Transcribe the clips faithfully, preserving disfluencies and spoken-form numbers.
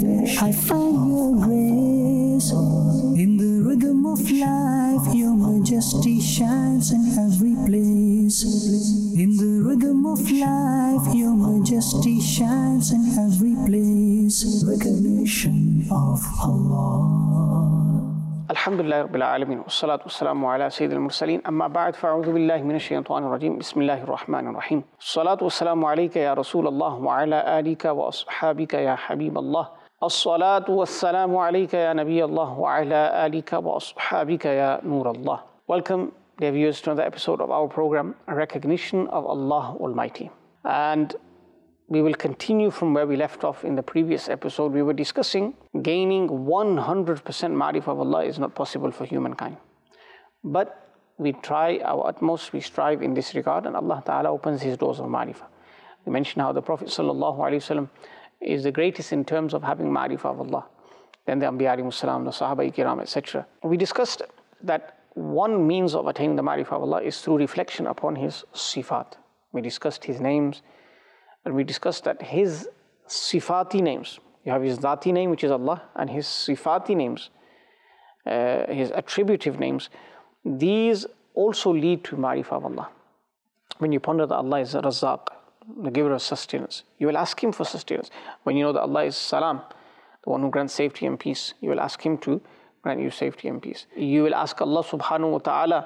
I find your grace in the rhythm of life. Your majesty shines in every place. In the rhythm of life, your majesty shines in every place. Recognition of Allah. Alhamdulillah Rabbil Alameen. Wassalatu wassalamu ala Sayyidil Mursaleen. Amma ba'd, fa'udhu billahi minash shaitanir rajeem. Bismillahir Rahmanir Rahim. Salatu wassalamu alayka ya Rasulallah wa ala alika wa ashabika ya Habiballah. As-salatu wassalamu alayka ya Nabiyallah wa ala alika wa ashabika ya Nurallah. Welcome, dear viewers, to another episode of our program, Recognition of Allah Almighty. And we will continue from where we left off in the previous episode. We were discussing gaining one hundred percent ma'rifah of Allah is not possible for humankind. But we try our utmost, we strive in this regard, and Allah Ta'ala opens His doors of ma'rifah. We mentioned how the Prophet Sallallahu Alaihi Wasallam is the greatest in terms of having ma'rifah of Allah. Then the Anbiya Alayhimus Salam, the Sahaba Kiram, et cetera. We discussed that one means of attaining the ma'rifah of Allah is through reflection upon His sifat. We discussed His names. And we discussed that His sifati names, you have His dhati name, which is Allah, and His sifati names, uh, His attributive names, these also lead to ma'rifah of Allah. When you ponder that Allah is Razzaq, the giver of sustenance, you will ask Him for sustenance. When you know that Allah is Salam, the one who grants safety and peace, you will ask Him to grant you safety and peace. You will ask Allah subhanahu wa ta'ala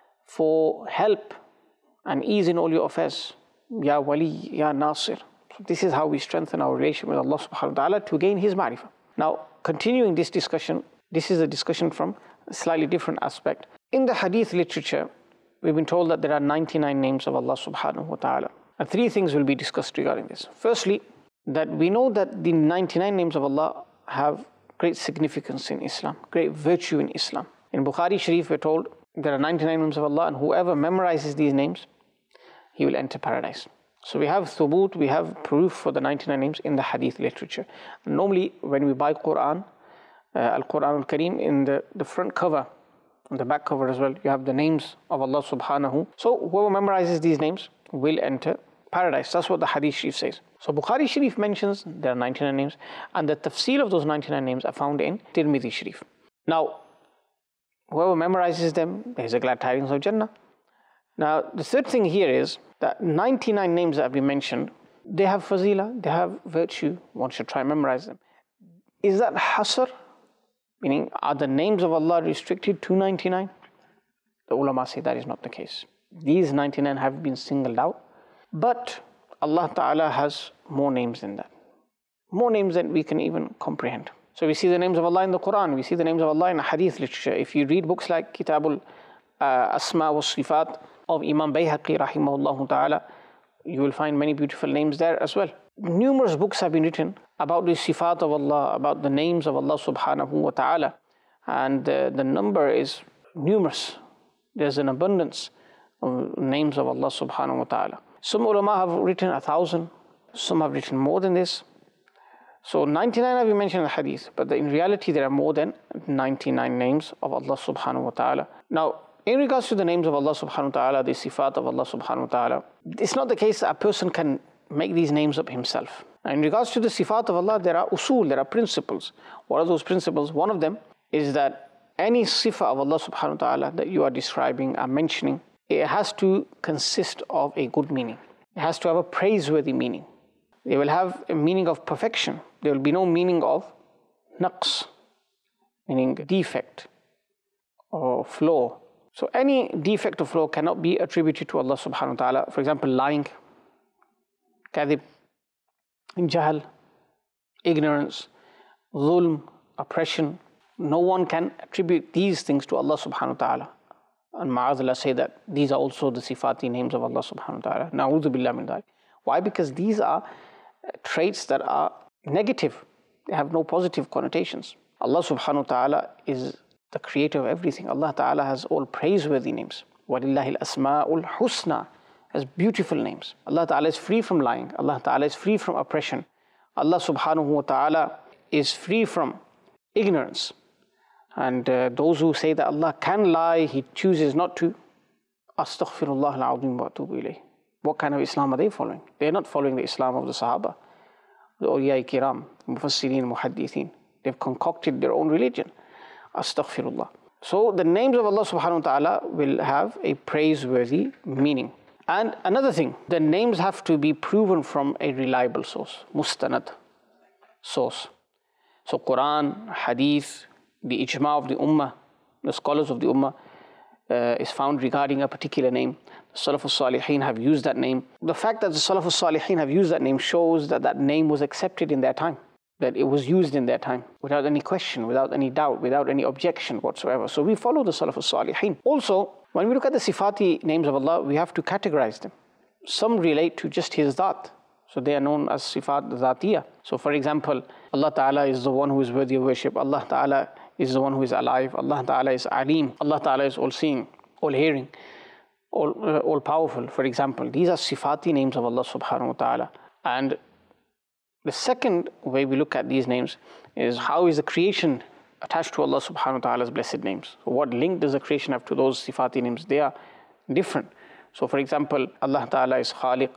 for help and ease in all your affairs. Ya Wali, Ya Nasir. So this is how we strengthen our relation with Allah subhanahu wa ta'ala to gain His ma'rifah. Now, continuing this discussion, this is a discussion from a slightly different aspect. In the hadith literature, we've been told that there are ninety-nine names of Allah subhanahu wa ta'ala. And three things will be discussed regarding this. Firstly, that we know that the ninety-nine names of Allah have great significance in Islam, great virtue in Islam. In Bukhari Sharif, we're told there are ninety-nine names of Allah, and whoever memorizes these names, he will enter paradise. So we have thubut, we have proof for the ninety-nine names in the hadith literature. And normally when we buy Quran, uh, Al-Quran Al-Kareem, in the, the front cover, on the back cover as well, you have the names of Allah subhanahu. So whoever memorizes these names will enter paradise. That's what the hadith Sharif says. So Bukhari Sharif mentions there are ninety-nine names, and the tafsir of those ninety-nine names are found in Tirmidhi Sharif. Now, whoever memorizes them, there is a glad tidings of Jannah. Now, the third thing here is that ninety-nine names that we mentioned, they have fazila, they have virtue. One should try and memorize them. Is that hasr? Meaning, are the names of Allah restricted to ninety-nine? The ulama say that is not the case. These ninety-nine have been singled out, but Allah Ta'ala has more names than that. More names than we can even comprehend. So we see the names of Allah in the Quran, we see the names of Allah in the hadith literature. If you read books like Kitabul uh, Asma wa Sifat of Imam Bayhaqi rahimahullah ta'ala, you will find many beautiful names there as well. Numerous books have been written about the sifat of Allah, about the names of Allah subhanahu wa ta'ala, and uh, the number is numerous. There's an abundance of names of Allah subhanahu wa ta'ala. Some ulama have written a thousand, some have written more than this. So ninety-nine have been mentioned in the hadith, but in reality there are more than ninety-nine names of Allah subhanahu wa ta'ala. Now, in regards to the names of Allah subhanahu wa ta'ala, the sifat of Allah subhanahu wa ta'ala, it's not the case that a person can make these names up himself. Now, in regards to the sifat of Allah, there are usul, there are principles. What are those principles? One of them is that any sifa of Allah subhanahu wa ta'ala that you are describing, are mentioning, it has to consist of a good meaning. It has to have a praiseworthy meaning. They will have a meaning of perfection. There will be no meaning of naqs, meaning defect or flaw. So any defect or flaw cannot be attributed to Allah subhanahu wa ta'ala. For example, lying, kadhib, jahl, ignorance, zulm, oppression. No one can attribute these things to Allah subhanahu wa ta'ala. And ma'azallah say that these are also the sifati names of Allah subhanahu wa ta'ala. Na'udhu billah min dhalik. Why? Because these are traits that are negative. They have no positive connotations. Allah subhanahu wa ta'ala is the creator of everything. Allah Ta'ala has all praiseworthy names. وَلِلَّهِ الْأَسْمَاءُ الْحُسْنَى has beautiful names. Allah Ta'ala is free from lying. Allah Ta'ala is free from oppression. Allah subhanahu wa ta'ala is free from ignorance. And uh, those who say that Allah can lie, He chooses not to, astaghfirullah al-azim wa atubu ilayh. What kind of Islam are they following? They're not following the Islam of the Sahaba the awliya kiram, mufassirin, muhaddithin. They've concocted their own religion. Astaghfirullah. So the names of Allah subhanahu wa ta'ala will have a praiseworthy meaning. And another thing, the names have to be proven from a reliable source, mustanad source. So Quran, Hadith, the ijma of the ummah, the scholars of the ummah uh, is found regarding a particular name. The Salaf al-Salihin have used that name. The fact that the Salaf al-Salihin have used that name shows that that name was accepted in their time, that it was used in their time without any question, without any doubt, without any objection whatsoever. So we follow the Salaf al-Salihin. Also, when we look at the Sifati names of Allah, we have to categorize them. Some relate to just His Dhat. So they are known as Sifat Dhatiyah. So for example, Allah Ta'ala is the one who is worthy of worship. Allah Ta'ala is the one who is alive. Allah Ta'ala is Alim. Allah Ta'ala is all-seeing, all-hearing, all, uh, all-powerful, for example. These are Sifati names of Allah Subhanahu wa Ta'ala. And the second way we look at these names is how is the creation attached to Allah Subhanahu wa Ta'ala's blessed names. So what link does the creation have to those Sifati names? They are different. So for example, Allah Ta'ala is Khaliq.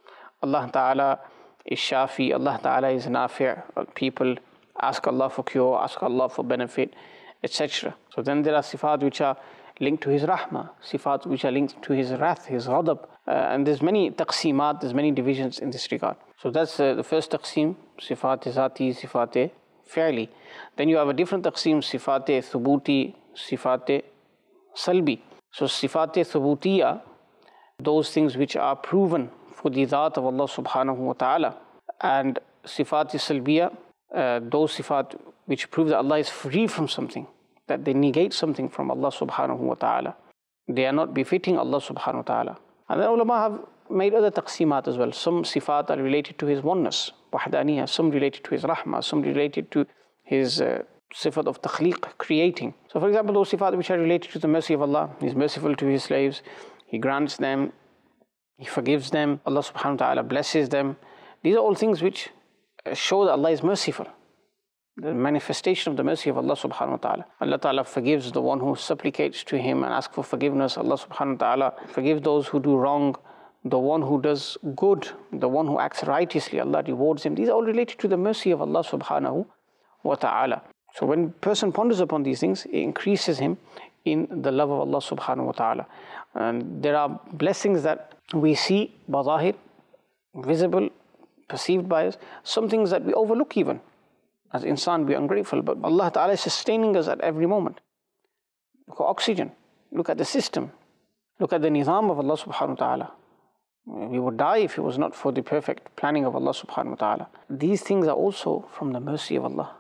Allah Ta'ala is Shafi. Allah Ta'ala is Nafi'. People ask Allah for cure, ask Allah for benefit, et cetera. So then there are Sifat which are linked to His Rahmah, Sifat which are linked to His Wrath, His Ghadab. Uh, and there's many taqsimat, there's many divisions in this regard. So that's uh, the first taqsim, Sifat Zati, Sifat Fi'li. Then you have a different taqsim, Sifat Thubuti, Sifat Salbi. So Sifat Thubutiyya, those things which are proven for the Dhat of Allah Subhanahu wa Ta'ala. And Sifat Salbiya, uh, those Sifat which prove that Allah is free from something, that they negate something from Allah Subhanahu wa Ta'ala. They are not befitting Allah Subhanahu wa Ta'ala. And then ulama have made other taqsimat as well. Some sifat are related to His oneness, wahdaniyah, some related to His rahmah, some related to His uh, sifat of takhliq, creating. So for example, those sifat which are related to the mercy of Allah, He is merciful to His slaves, He grants them, He forgives them, Allah Subhanahu wa Ta'ala blesses them. These are all things which show that Allah is merciful. The manifestation of the mercy of Allah Subhanahu wa Ta'ala. Allah Ta'ala forgives the one who supplicates to Him and asks for forgiveness. Allah Subhanahu wa Ta'ala forgives those who do wrong. The one who does good, the one who acts righteously, Allah rewards him. These are all related to the mercy of Allah Subhanahu wa Ta'ala. So when a person ponders upon these things, it increases him in the love of Allah Subhanahu wa Ta'ala. And there are blessings that we see, bazahir, visible, perceived by us. Some things that we overlook even. As insan, we are ungrateful, but Allah Ta'ala is sustaining us at every moment. Look at oxygen, look at the system, look at the nizam of Allah Subhanahu wa Ta'ala. We would die if it was not for the perfect planning of Allah Subhanahu wa Ta'ala. These things are also from the mercy of Allah.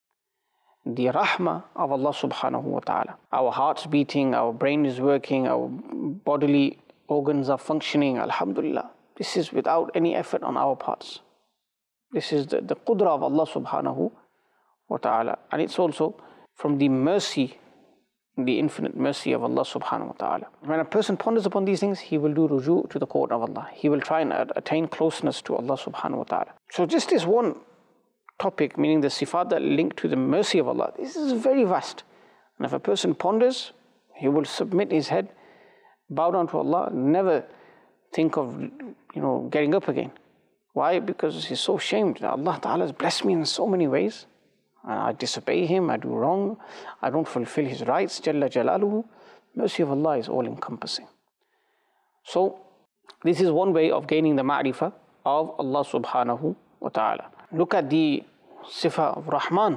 The rahmah of Allah Subhanahu wa Ta'ala. Our heart's beating, our brain is working, our bodily organs are functioning, alhamdulillah. This is without any effort on our parts. This is the, the qudra of Allah Subhanahu wa Ta'ala. And it's also from the mercy, the infinite mercy of Allah Subhanahu wa Ta'ala. When a person ponders upon these things, he will do ruju to the court of Allah. He will try and attain closeness to Allah Subhanahu wa Ta'ala. So just this one topic, meaning the sifat that link to the mercy of Allah, this is very vast. And if a person ponders, he will submit his head, bow down to Allah, never think of, you know, getting up again. Why? Because he's so ashamed that Allah Ta'ala has blessed me in so many ways. I disobey Him, I do wrong, I don't fulfill His rights, Jalla Jalaluhu. Mercy of Allah is all encompassing. So, this is one way of gaining the ma'rifah of Allah Subhanahu wa Ta'ala. Look at the sifa of Rahman.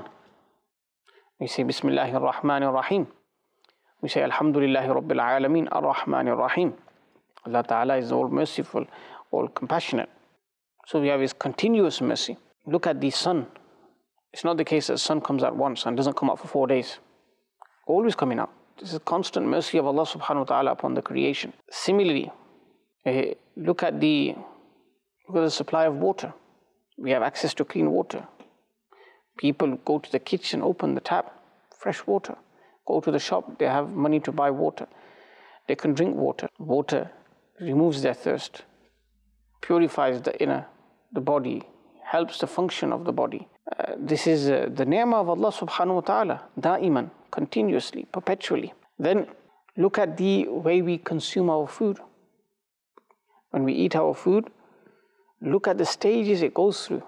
We say Bismillahir Rahmanir Rahim. We say Alhamdulillahi Rabbil Alameen Ar-Rahmanir Rahim. Allah Ta'ala is all merciful, all compassionate. So we have His continuous mercy. Look at the sun. It's not the case that the sun comes out once and doesn't come out for four days. Always coming out. This is constant mercy of Allah Subhanahu wa Ta'ala upon the creation. Similarly, uh, look at the look at the supply of water. We have access to clean water. People go to the kitchen, open the tap, fresh water. Go to the shop, they have money to buy water. They can drink water. Water removes their thirst, purifies the inner, the body, helps the function of the body. Uh, this is uh, the ni'mah of Allah Subhanahu wa Ta'ala, da'iman, continuously, perpetually. Then look at the way we consume our food. When we eat our food, look at the stages it goes through.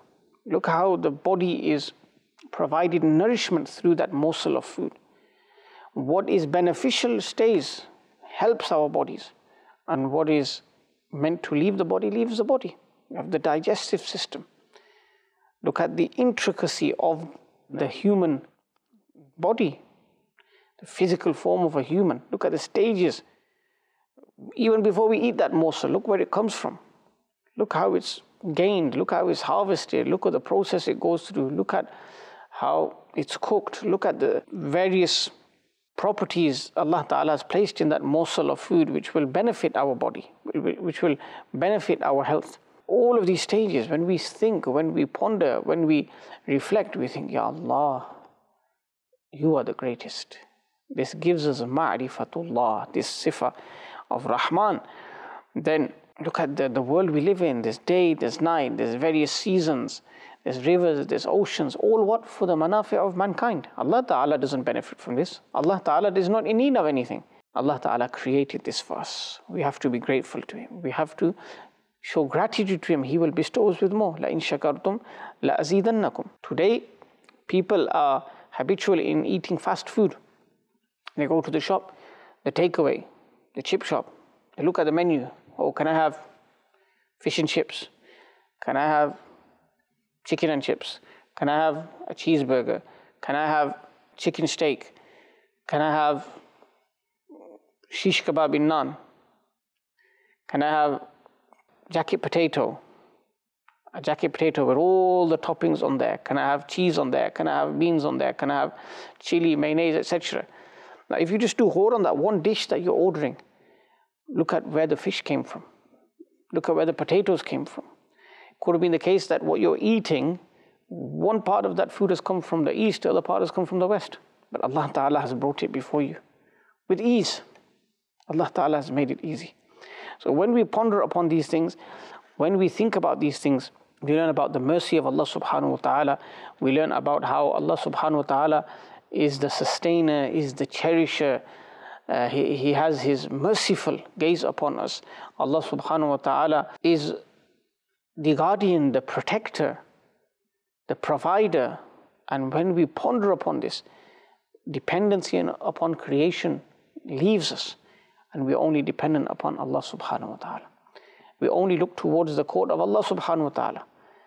Look how the body is provided nourishment through that morsel of food. What is beneficial stays, helps our bodies. And what is meant to leave the body, leaves the body. You have the digestive system. Look at the intricacy of the human body, the physical form of a human. Look at the stages. Even before we eat that morsel, look where it comes from. Look how it's gained. Look how it's harvested. Look at the process it goes through. Look at how it's cooked. Look at the various properties Allah Ta'ala has placed in that morsel of food which will benefit our body, which will benefit our health. All of these stages, when we think, when we ponder, when we reflect, we think, Ya Allah, you are the greatest. This gives us ma'rifatullah, this sifa of Rahman. Then look at the, the world we live in. There's day, there's night, there's various seasons, there's rivers, there's oceans, all what? For the manafi' of mankind. Allah Ta'ala doesn't benefit from this. Allah Ta'ala is not in need of anything. Allah Ta'ala created this for us. We have to be grateful to Him. We have to show gratitude to Him. He will bestow us with more. لَإِن شَكَرْتُمْ لَأَزِيدَنَّكُمْ. Today, people are habitual in eating fast food. They go to the shop, the takeaway, the chip shop. They look at the menu. Oh, can I have fish and chips? Can I have chicken and chips? Can I have a cheeseburger? Can I have chicken steak? Can I have shish kebab in naan? Can I have jacket potato? A jacket potato with all the toppings on there. Can I have cheese on there? Can I have beans on there? Can I have chili, mayonnaise, et cetera? Now, if you just do hold on that one dish that you're ordering, look at where the fish came from. Look at where the potatoes came from. It could have been the case that what you're eating, one part of that food has come from the east, the other part has come from the west. But Allah Ta'ala has brought it before you with ease. Allah Ta'ala has made it easy. So when we ponder upon these things, when we think about these things, we learn about the mercy of Allah Subhanahu wa Ta'ala. We learn about how Allah Subhanahu wa Ta'ala is the sustainer, is the cherisher. Uh, he, he has His merciful gaze upon us. Allah Subhanahu wa Ta'ala is the guardian, the protector, the provider. And when we ponder upon this, dependency upon creation leaves us, and we're only dependent upon Allah Subhanahu wa Ta'ala. We only look towards the court of Allah Subhanahu wa Ta'ala.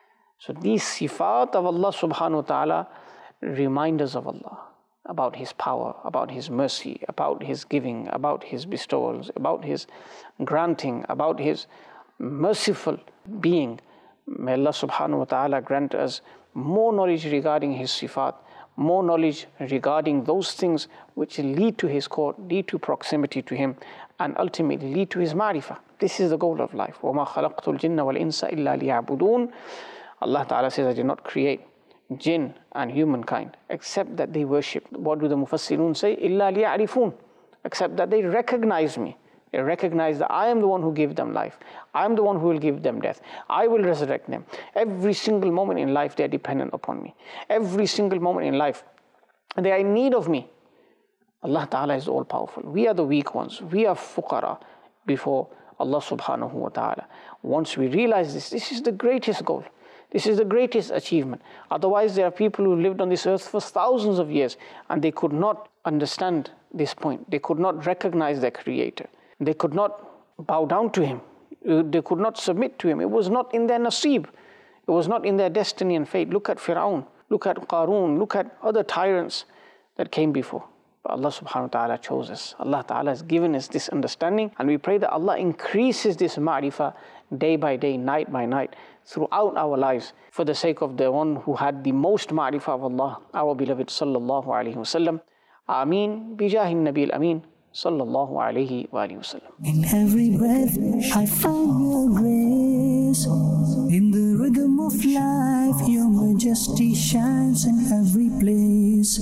So these sifat of Allah Subhanahu wa Ta'ala remind us of Allah, about His power, about His mercy, about His giving, about His bestowals, about His granting, about His merciful being. May Allah Subhanahu wa Ta'ala grant us more knowledge regarding His sifat, more knowledge regarding those things which lead to His court, lead to proximity to Him, and ultimately lead to His ma'rifah. This is the goal of life. وَمَا خَلَقْتُ الْجِنَّ وَالْإِنسَ إِلَّا لِيَعْبُدُونَ. Allah Ta'ala says, I did not create jinn and humankind except that they worship. What do the Mufassirun say? إِلَّا لِيَعْرِفُونَ. Except that they recognize me. They recognize that I am the one who gave them life. I am the one who will give them death. I will resurrect them. Every single moment in life they are dependent upon me. Every single moment in life they are in need of me. Allah Ta'ala is all powerful. We are the weak ones. We are fuqara before Allah Subhanahu wa Ta'ala. Once we realize this, this is the greatest goal. This is the greatest achievement. Otherwise, there are people who lived on this earth for thousands of years and they could not understand this point. They could not recognize their Creator. They could not bow down to Him. They could not submit to Him. It was not in their nasib. It was not in their destiny and fate. Look at Fir'aun. Look at Qarun. Look at other tyrants that came before. But Allah Subhanahu wa Ta'ala chose us. Allah Ta'ala has given us this understanding, and we pray that Allah increases this ma'rifah day by day, night by night, throughout our lives, for the sake of the one who had the most ma'rifah of Allah, our beloved Sallallahu Alaihi Wasallam. Ameen. Bijahin Nabil Ameen. Sallallahu Alaihi wa Wasallam. In every breath I find your grace. In the rhythm of life your majesty shines in every place.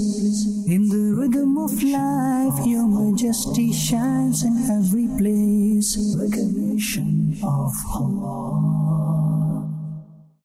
In the rhythm of life your majesty shines in every place. Recognition of Allah.